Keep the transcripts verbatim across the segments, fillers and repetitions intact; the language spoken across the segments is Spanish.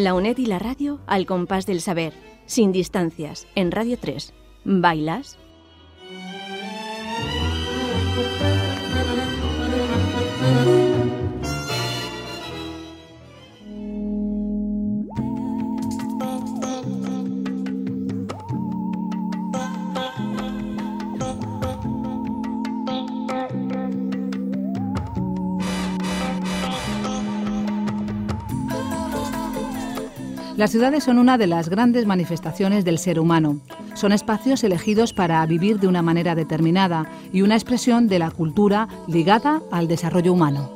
La UNED y la radio al compás del saber, sin distancias, en Radio tres. ¿Bailas? Las ciudades son una de las grandes manifestaciones del ser humano. Son espacios elegidos para vivir de una manera determinada y una expresión de la cultura ligada al desarrollo humano.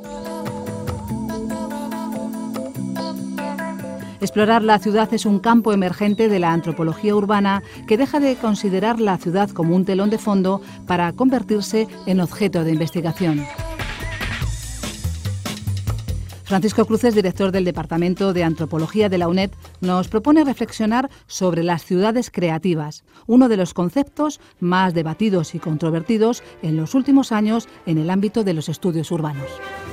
Explorar la ciudad es un campo emergente de la antropología urbana que deja de considerar la ciudad como un telón de fondo para convertirse en objeto de investigación. Francisco Cruces, director del Departamento de Antropología de la UNED, nos propone reflexionar sobre las ciudades creativas, uno de los conceptos más debatidos y controvertidos en los últimos años en el ámbito de los estudios urbanos.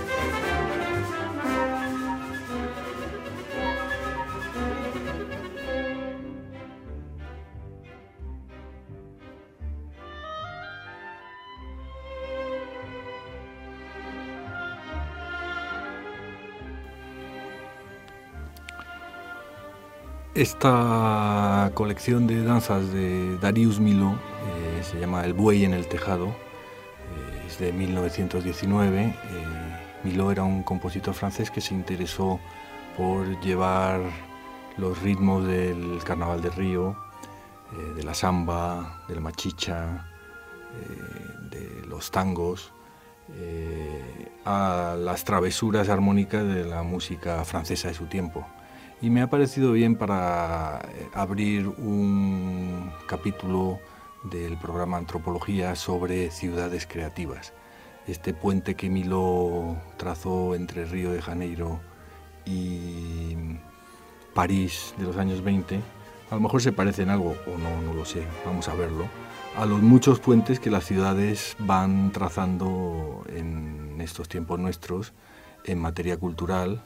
Esta colección de danzas de Darius Milhaud eh, se llama El buey en el tejado, eh, es de mil novecientos diecinueve. Eh, Milhaud era un compositor francés que se interesó por llevar los ritmos del Carnaval de Río, eh, de la samba, de la machicha, eh, de los tangos, eh, a las travesuras armónicas de la música francesa de su tiempo. Y me ha parecido bien para abrir un capítulo del programa Antropología sobre ciudades creativas. Este puente que Milhaud trazó entre Río de Janeiro y París de los años veinte, a lo mejor se parece en algo, o no, no lo sé, vamos a verlo, a los muchos puentes que las ciudades van trazando en estos tiempos nuestros en materia cultural,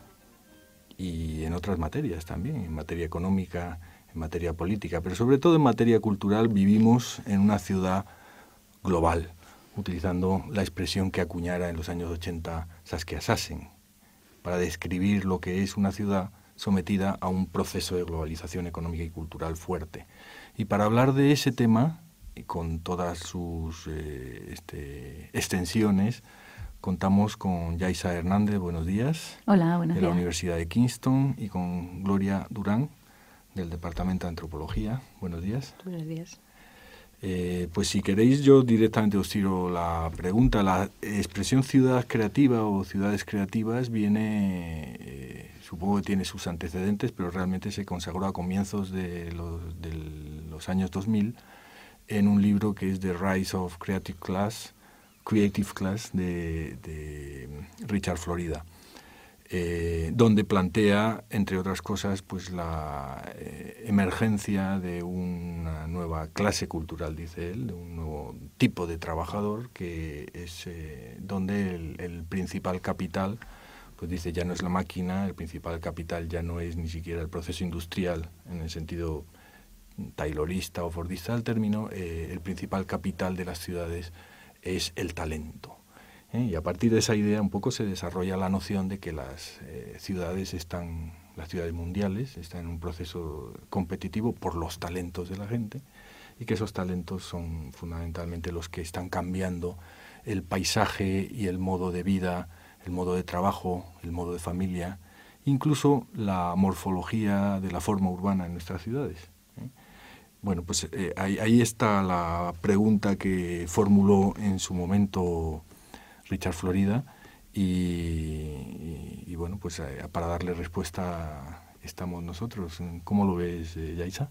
y en otras materias también, en materia económica, en materia política, pero sobre todo en materia cultural vivimos en una ciudad global, utilizando la expresión que acuñara en los años ochenta Saskia Sassen, para describir lo que es una ciudad sometida a un proceso de globalización económica y cultural fuerte. Y para hablar de ese tema, y con todas sus eh, este, extensiones, contamos con Yaiza Hernández, buenos días. Hola, buenos días. De la Universidad de Kingston, y con Gloria Durán, del Departamento de Antropología. Buenos días. Buenos días. Eh, pues si queréis, yo directamente os tiro la pregunta. La expresión ciudad creativa o ciudades creativas viene, eh, supongo que tiene sus antecedentes, pero realmente se consagró a comienzos de los, de los años dos mil en un libro que es The Rise of Creative Class, Creative Class de, de Richard Florida, eh, donde plantea, entre otras cosas, pues la eh, emergencia de una nueva clase cultural, dice él, de un nuevo tipo de trabajador, que es eh, donde el, el principal capital, pues dice, ya no es la máquina, el principal capital ya no es ni siquiera el proceso industrial, en el sentido taylorista o fordista del término, eh, el principal capital de las ciudades es el talento. ¿eh? Y a partir de esa idea un poco se desarrolla la noción de que las eh, ciudades están, las ciudades mundiales están en un proceso competitivo por los talentos de la gente, y que esos talentos son fundamentalmente los que están cambiando el paisaje y el modo de vida, el modo de trabajo, el modo de familia, incluso la morfología de la forma urbana en nuestras ciudades. ¿eh? Bueno, pues eh, ahí, ahí está la pregunta que formuló en su momento Richard Florida y, y, y bueno, pues eh, para darle respuesta estamos nosotros. ¿Cómo lo ves, eh, Yaiza?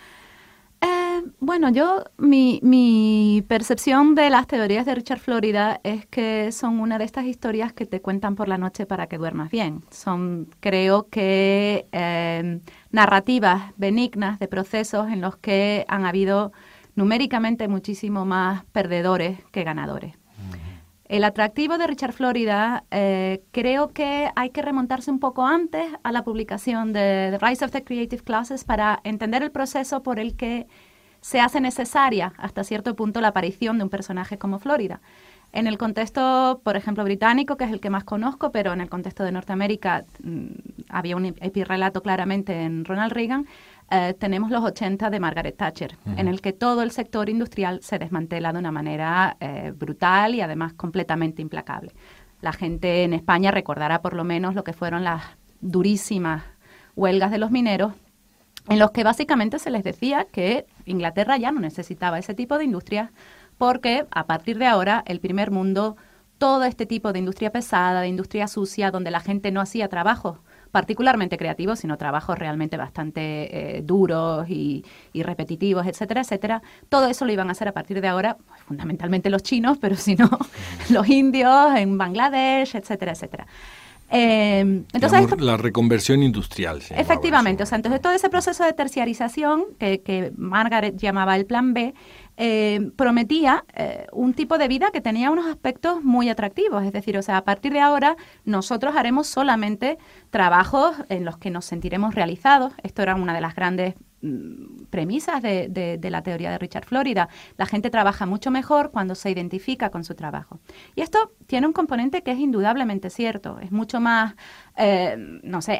Eh, bueno, yo, mi, mi percepción de las teorías de Richard Florida es que son una de estas historias que te cuentan por la noche para que duermas bien. Son, creo que, eh, narrativas benignas de procesos en los que han habido numéricamente muchísimo más perdedores que ganadores. Uh-huh. El atractivo de Richard Florida, eh, creo que hay que remontarse un poco antes a la publicación de The Rise of the Creative Classes para entender el proceso por el que se hace necesaria hasta cierto punto la aparición de un personaje como Florida. En el contexto, por ejemplo, británico, que es el que más conozco, pero en el contexto de Norteamérica mmm, había un epirrelato claramente en Ronald Reagan, eh, tenemos los ochenta de Margaret Thatcher, uh-huh. en el que todo el sector industrial se desmantela de una manera eh, brutal y además completamente implacable. La gente en España recordará por lo menos lo que fueron las durísimas huelgas de los mineros, en los que básicamente se les decía que Inglaterra ya no necesitaba ese tipo de industrias, porque a partir de ahora el primer mundo, todo este tipo de industria pesada, de industria sucia, donde la gente no hacía trabajos particularmente creativos, sino trabajos realmente bastante eh, duros y, y repetitivos, etcétera, etcétera, todo eso lo iban a hacer a partir de ahora, fundamentalmente los chinos, pero si no, los indios en Bangladesh, etcétera, etcétera. Eh, entonces Digamos, esto, la reconversión industrial. Se efectivamente, o sea, entonces todo ese proceso de terciarización que, que Margaret llamaba el plan B, eh, prometía eh, un tipo de vida que tenía unos aspectos muy atractivos, es decir, o sea, a partir de ahora nosotros haremos solamente trabajos en los que nos sentiremos realizados. Esto era una de las grandes premisas de, de, de la teoría de Richard Florida. La gente trabaja mucho mejor cuando se identifica con su trabajo. Y esto tiene un componente que es indudablemente cierto. Es mucho más, eh, no sé,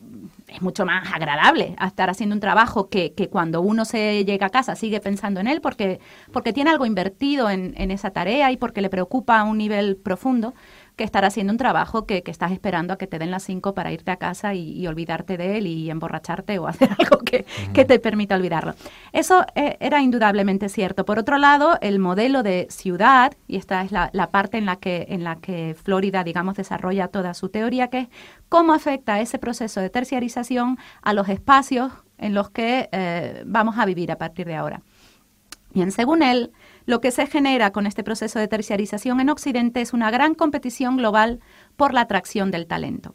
es mucho más agradable estar haciendo un trabajo que, que cuando uno se llega a casa sigue pensando en él porque, porque tiene algo invertido en, en esa tarea y porque le preocupa a un nivel profundo, que estar haciendo un trabajo que, que estás esperando a que te den las cinco para irte a casa y, y olvidarte de él y emborracharte o hacer algo que, uh-huh. que te permita olvidarlo. Eso eh, era indudablemente cierto. Por otro lado, el modelo de ciudad, y esta es la, la parte en la que, en la que Florida, digamos, desarrolla toda su teoría, que es cómo afecta ese proceso de terciarización a los espacios en los que eh, vamos a vivir a partir de ahora. Bien, según él, lo que se genera con este proceso de terciarización en Occidente es una gran competición global por la atracción del talento.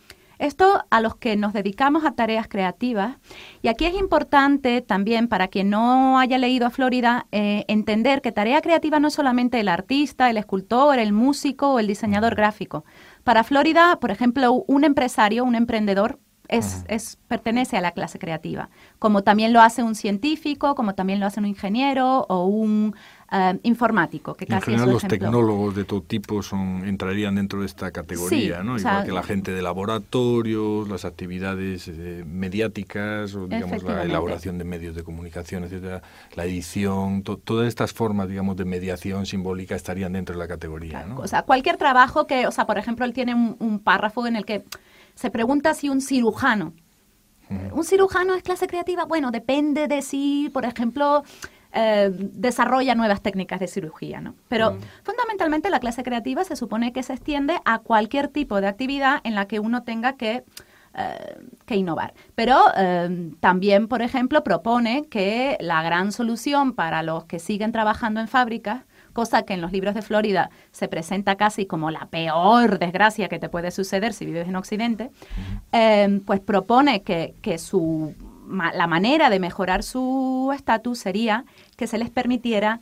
Esto a los que nos dedicamos a tareas creativas, y aquí es importante también para quien no haya leído a Florida, eh, entender que tarea creativa no es solamente el artista, el escultor, el músico o el diseñador gráfico. Para Florida, por ejemplo, un empresario, un emprendedor, Es, es, pertenece a la clase creativa, como también lo hace un científico, como también lo hace un ingeniero o un uh, informático, que casi en general es los ejemplo. Tecnólogos de todo tipo son entrarían dentro de esta categoría, sí, ¿no? O Igual sea, que la gente de laboratorios, las actividades eh, mediáticas o digamos la elaboración de medios de comunicación, etcétera, la edición, to, todas estas formas, digamos, de mediación simbólica estarían dentro de la categoría, ¿no? O sea, cualquier trabajo que, o sea, por ejemplo, él tiene un, un párrafo en el que se pregunta si un cirujano, uh-huh. ¿un cirujano es clase creativa? Bueno, depende de si, por ejemplo, eh, desarrolla nuevas técnicas de cirugía, ¿no? Pero uh-huh. fundamentalmente la clase creativa se supone que se extiende a cualquier tipo de actividad en la que uno tenga que, eh, que innovar. Pero eh, también, por ejemplo, propone que la gran solución para los que siguen trabajando en fábricas, cosa que en los libros de Florida se presenta casi como la peor desgracia que te puede suceder si vives en Occidente, uh-huh. eh, pues propone que, que su, ma, la manera de mejorar su estatus sería que se les permitiera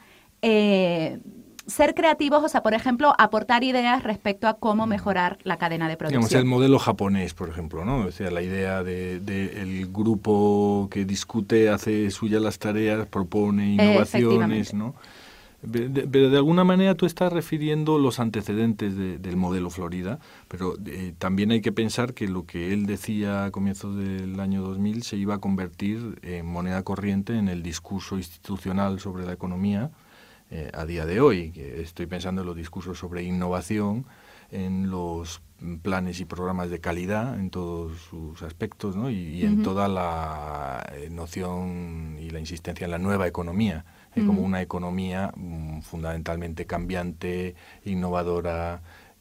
eh, ser creativos, o sea, por ejemplo, aportar ideas respecto a cómo mejorar la cadena de producción. Digamos, el modelo japonés, por ejemplo, ¿no? O sea, la idea de, de el grupo que discute, hace suyas las tareas, propone innovaciones, ¿no? Pero de alguna manera tú estás refiriendo los antecedentes de, del modelo Florida, pero eh, también hay que pensar que lo que él decía a comienzos del año dos mil se iba a convertir en moneda corriente en el discurso institucional sobre la economía eh, a día de hoy. Que estoy pensando en los discursos sobre innovación, en los planes y programas de calidad en todos sus aspectos, ¿no? y, y en uh-huh. toda la noción y la insistencia en la nueva economía. Como una economía um, fundamentalmente cambiante, innovadora,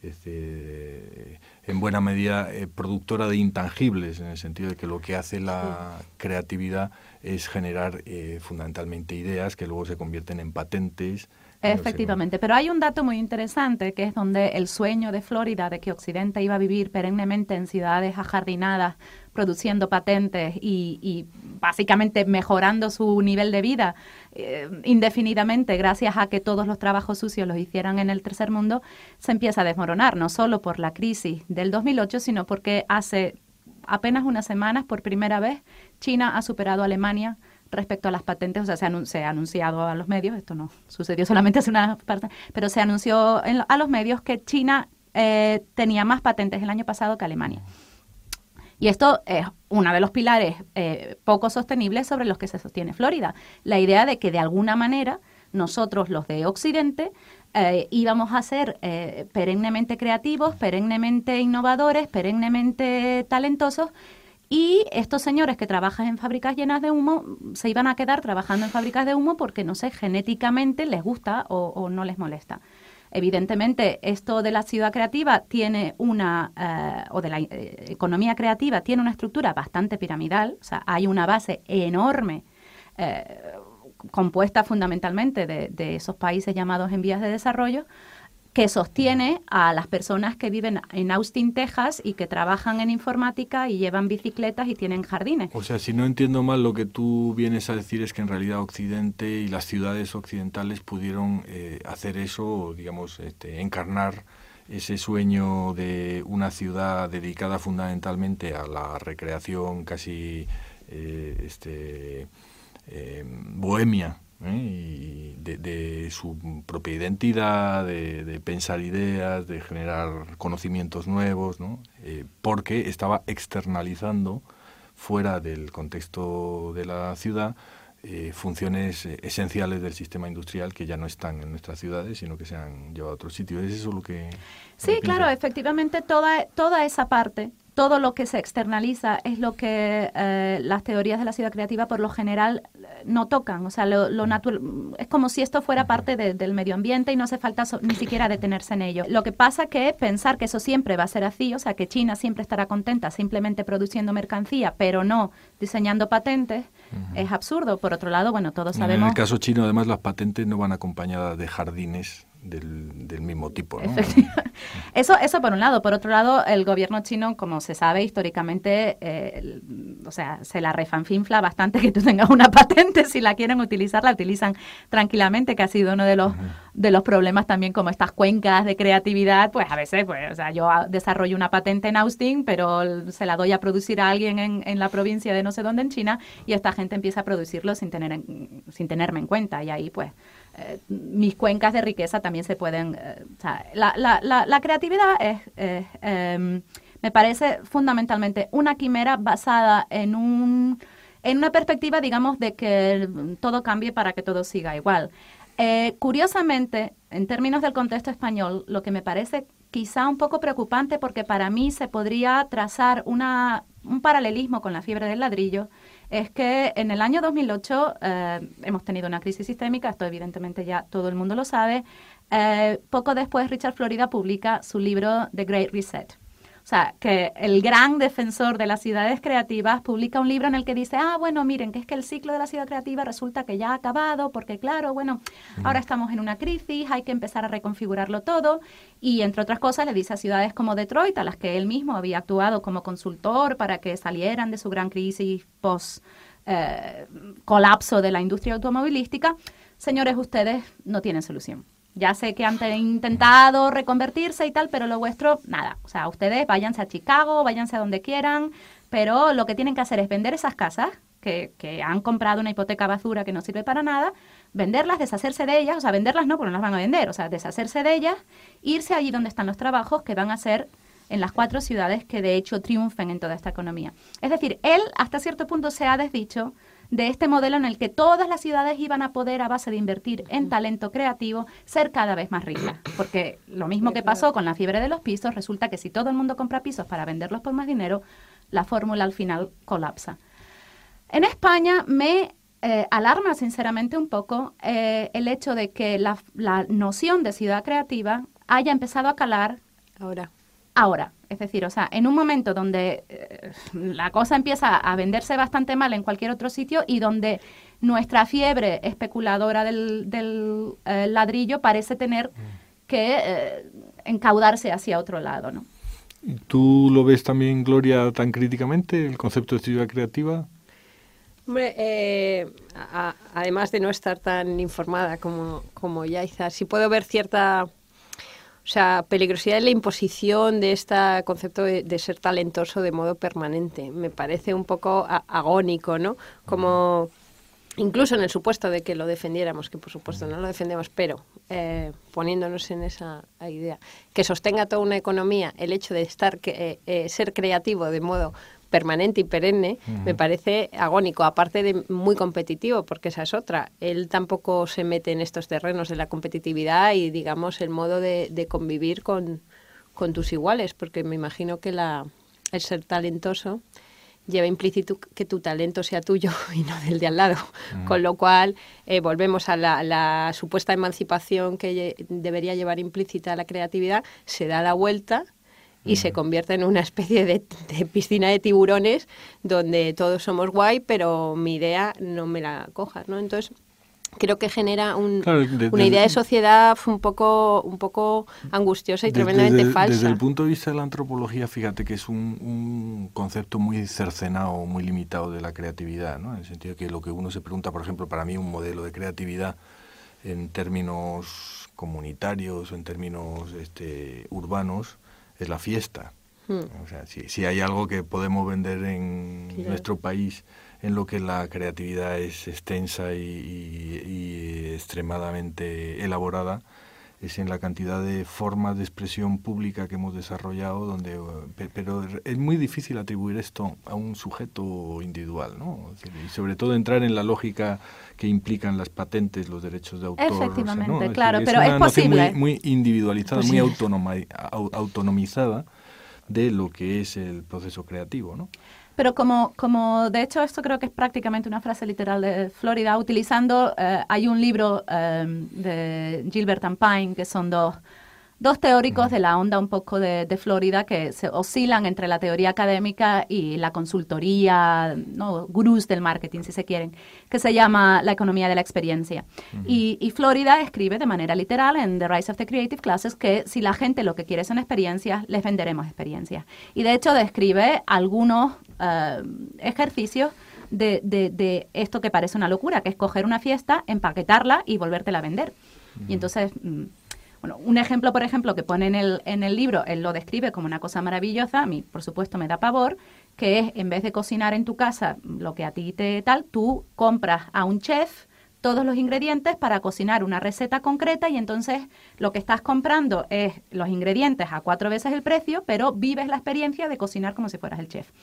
este, en buena medida eh, productora de intangibles, en el sentido de que lo que hace la sí. creatividad es generar eh, fundamentalmente ideas que luego se convierten en patentes, Efectivamente, pero hay un dato muy interesante que es donde el sueño de Florida de que Occidente iba a vivir perennemente en ciudades ajardinadas, produciendo patentes y, y básicamente mejorando su nivel de vida eh, indefinidamente gracias a que todos los trabajos sucios los hicieran en el tercer mundo, se empieza a desmoronar, no solo por la crisis del dos mil ocho, sino porque hace apenas unas semanas, por primera vez, China ha superado a Alemania respecto a las patentes, o sea, se, anun- se ha anunciado a los medios, esto no sucedió solamente hace una parte, pero se anunció en, a los medios que China eh, tenía más patentes el año pasado que Alemania. Y esto es uno de los pilares eh, poco sostenibles sobre los que se sostiene Florida. La idea de que de alguna manera nosotros, los de Occidente, eh, íbamos a ser eh, perennemente creativos, perennemente innovadores, perennemente talentosos, y estos señores que trabajan en fábricas llenas de humo se iban a quedar trabajando en fábricas de humo porque, no sé, genéticamente les gusta o, o no les molesta. Evidentemente, esto de la ciudad creativa tiene una, eh, o de la eh, economía creativa tiene una estructura bastante piramidal, o sea, hay una base enorme eh, compuesta fundamentalmente de, de esos países llamados en vías de desarrollo, que sostiene a las personas que viven en Austin, Texas, y que trabajan en informática y llevan bicicletas y tienen jardines. O sea, si no entiendo mal, lo que tú vienes a decir es que en realidad Occidente y las ciudades occidentales pudieron eh, hacer eso, digamos, este, encarnar ese sueño de una ciudad dedicada fundamentalmente a la recreación casi eh, este, eh, bohemia, ¿eh? Y de, de su propia identidad, de, de pensar ideas, de generar conocimientos nuevos, ¿no? Eh, porque estaba externalizando fuera del contexto de la ciudad eh, funciones eh, esenciales del sistema industrial que ya no están en nuestras ciudades, sino que se han llevado a otros sitios. ¿Es eso lo que...? Sí, lo que claro, piensas? efectivamente toda, toda esa parte, todo lo que se externaliza es lo que eh, las teorías de la ciudad creativa por lo general no tocan. O sea, lo, lo natural es como si esto fuera parte de, del medio ambiente y no hace falta so, ni siquiera detenerse en ello. Lo que pasa que pensar que eso siempre va a ser así, o sea, que China siempre estará contenta simplemente produciendo mercancía, pero no diseñando patentes, uh-huh. es absurdo. Por otro lado, bueno, todos sabemos... En el caso chino, además, las patentes no van acompañadas de jardines Del, del mismo tipo, ¿no? Eso, eso por un lado. Por otro lado, el gobierno chino, como se sabe históricamente, eh, el, o sea, se la refanfinfla bastante que tú tengas una patente. Si la quieren utilizar, la utilizan tranquilamente, que ha sido uno de los, uh-huh. de los problemas también, como estas cuencas de creatividad. Pues a veces, pues, o sea, yo desarrollo una patente en Austin, pero se la doy a producir a alguien en, en la provincia de no sé dónde en China, y esta gente empieza a producirlo sin tener en, sin tenerme en cuenta. Y ahí, pues, Eh, mis cuencas de riqueza también se pueden... Eh, o sea, la, la, la, la creatividad es, eh, eh, me parece fundamentalmente una quimera basada en, un, en una perspectiva, digamos, de que todo cambie para que todo siga igual. Eh, curiosamente, en términos del contexto español, lo que me parece quizá un poco preocupante, porque para mí se podría trazar una, un paralelismo con la fiebre del ladrillo, es que en el año dos mil ocho eh, hemos tenido una crisis sistémica, esto evidentemente ya todo el mundo lo sabe. Eh, poco después Richard Florida publica su libro The Great Reset. O sea, que el gran defensor de las ciudades creativas publica un libro en el que dice, ah, bueno, miren, que es que el ciclo de la ciudad creativa resulta que ya ha acabado, porque claro, bueno, ahora estamos en una crisis, hay que empezar a reconfigurarlo todo, y entre otras cosas le dice a ciudades como Detroit, a las que él mismo había actuado como consultor para que salieran de su gran crisis post eh, colapso de la industria automovilística, señores, ustedes no tienen solución. Ya sé que han intentado reconvertirse y tal, pero lo vuestro, nada. O sea, ustedes váyanse a Chicago, váyanse a donde quieran, pero lo que tienen que hacer es vender esas casas que, que han comprado una hipoteca basura que no sirve para nada, venderlas, deshacerse de ellas, o sea, venderlas no, porque no las van a vender, o sea, deshacerse de ellas, irse allí donde están los trabajos que van a ser en las cuatro ciudades que de hecho triunfen en toda esta economía. Es decir, él hasta cierto punto se ha desdicho de este modelo en el que todas las ciudades iban a poder, a base de invertir en talento creativo, ser cada vez más ricas. Porque lo mismo que pasó con la fiebre de los pisos, resulta que si todo el mundo compra pisos para venderlos por más dinero, la fórmula al final colapsa. En España me eh, alarma sinceramente un poco eh, el hecho de que la, la noción de ciudad creativa haya empezado a calar ahora ahora. Es decir, o sea, en un momento donde eh, la cosa empieza a venderse bastante mal en cualquier otro sitio y donde nuestra fiebre especuladora del, del eh, ladrillo parece tener que eh, encaudarse hacia otro lado, ¿no? ¿Tú lo ves también, Gloria, tan críticamente, el concepto de ciudad creativa? Hombre, eh, a, además de no estar tan informada como, como Yaiza, sí puedo ver cierta... O sea, peligrosidad en la imposición de este concepto de, de ser talentoso de modo permanente. Me parece un poco a, agónico, ¿no? Como incluso en el supuesto de que lo defendiéramos, que por supuesto no lo defendemos, pero eh, poniéndonos en esa idea, que sostenga toda una economía el hecho de estar que, eh, ser creativo de modo permanente y perenne, uh-huh. me parece agónico, aparte de muy competitivo, porque esa es otra. Él tampoco se mete en estos terrenos de la competitividad y, digamos, el modo de, de convivir con, con tus iguales, porque me imagino que la, el ser talentoso lleva implícito que tu talento sea tuyo y no del de al lado. Uh-huh. Con lo cual, eh, volvemos a la, la supuesta emancipación que lle- debería llevar implícita la creatividad, se da la vuelta y se convierte en una especie de, de piscina de tiburones donde todos somos guay, pero mi idea no me la cojas, ¿no? Entonces, creo que genera un, claro, de, una de, idea de sociedad un poco, un poco angustiosa y de, tremendamente desde, falsa. Desde el punto de vista de la antropología, fíjate que es un, un concepto muy cercenado, muy limitado de la creatividad, ¿no? En el sentido de que lo que uno se pregunta, por ejemplo, para mí un modelo de creatividad en términos comunitarios o en términos este, urbanos, es la fiesta. Hmm. O sea, si, si hay algo que podemos vender en claro. nuestro país en lo que la creatividad es extensa y, y, y extremadamente elaborada, es en la cantidad de formas de expresión pública que hemos desarrollado, donde pero es muy difícil atribuir esto a un sujeto individual, ¿no? Y sobre todo entrar en la lógica que implican las patentes, los derechos de autor. Efectivamente, o sea, ¿no? claro, es, pero es, es posible. Muy, muy individualizada, posible. muy autonoma, autonomizada de lo que es el proceso creativo, ¿no? Pero como, como de hecho esto creo que es prácticamente una frase literal de Florida, utilizando, eh, hay un libro eh, de Gilbert and Pine, que son dos, dos teóricos de la onda un poco de, de Florida, que se oscilan entre la teoría académica y la consultoría, ¿no? Gurús del marketing, si se quieren, que se llama La economía de la experiencia. Uh-huh. Y, y Florida escribe de manera literal en The Rise of the Creative Classes que si la gente lo que quiere son experiencias, les venderemos experiencias. Y de hecho describe algunos Uh, ejercicios de, de, de esto que parece una locura, que es coger una fiesta, empaquetarla y volvértela a vender. Uh-huh. Y entonces, mm, bueno, un ejemplo, por ejemplo, que pone en el, en el libro, él lo describe como una cosa maravillosa, a mí, por supuesto, me da pavor, que es, en vez de cocinar en tu casa lo que a ti te tal, tú compras a un chef todos los ingredientes para cocinar una receta concreta y entonces lo que estás comprando es los ingredientes a cuatro veces el precio, pero vives la experiencia de cocinar como si fueras el chef.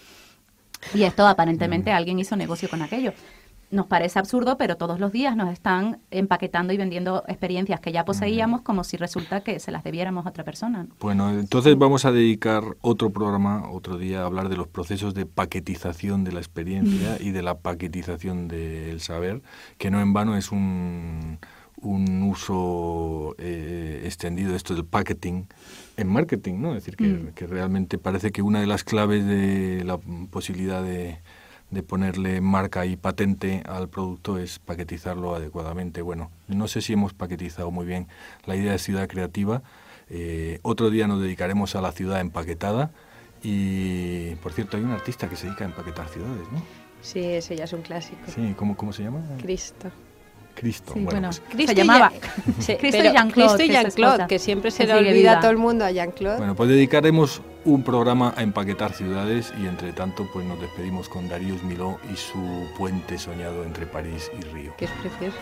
Y esto aparentemente mm. alguien hizo negocio con aquello. Nos parece absurdo, pero todos los días nos están empaquetando y vendiendo experiencias que ya poseíamos como si resulta que se las debiéramos a otra persona. Bueno, entonces vamos a dedicar otro programa, otro día, a hablar de los procesos de paquetización de la experiencia y de la paquetización del saber, que no en vano es un, un uso eh, extendido de esto del packaging en marketing, ¿no? Es decir, que, mm. que realmente parece que una de las claves de la posibilidad de, de ponerle marca y patente al producto es paquetizarlo adecuadamente. Bueno, no sé si hemos paquetizado muy bien la idea de ciudad creativa. Eh, otro día nos dedicaremos a la ciudad empaquetada y, por cierto, hay un artista que se dedica a empaquetar ciudades, ¿no? Sí, ese ya es un clásico. Sí, ¿cómo, cómo se llama? Cristo. Cristo, sí, bueno, bueno pues, Cristo se llamaba sí, Cristo y Jean-Claude, Cristo y Jean-Claude, que siempre se le olvida viva. a todo el mundo a Jean-Claude. Bueno, pues dedicaremos un programa a empaquetar ciudades y entre tanto pues nos despedimos con Darius Milhaud y su puente soñado entre París y Río. Que es precioso.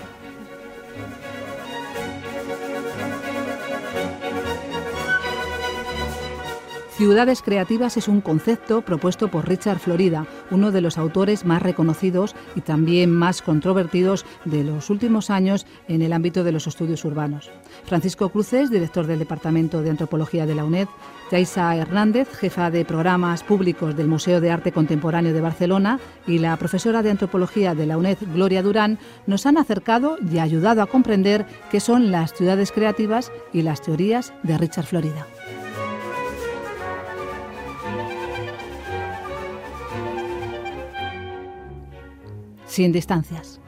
Ciudades creativas es un concepto propuesto por Richard Florida, uno de los autores más reconocidos y también más controvertidos de los últimos años en el ámbito de los estudios urbanos. Francisco Cruces, director del Departamento de Antropología de la UNED, Yaiza Hernández, jefa de programas públicos del Museo de Arte Contemporáneo de Barcelona, y la profesora de Antropología de la UNED, Gloria Durán, nos han acercado y ayudado a comprender qué son las ciudades creativas y las teorías de Richard Florida. sin distancias.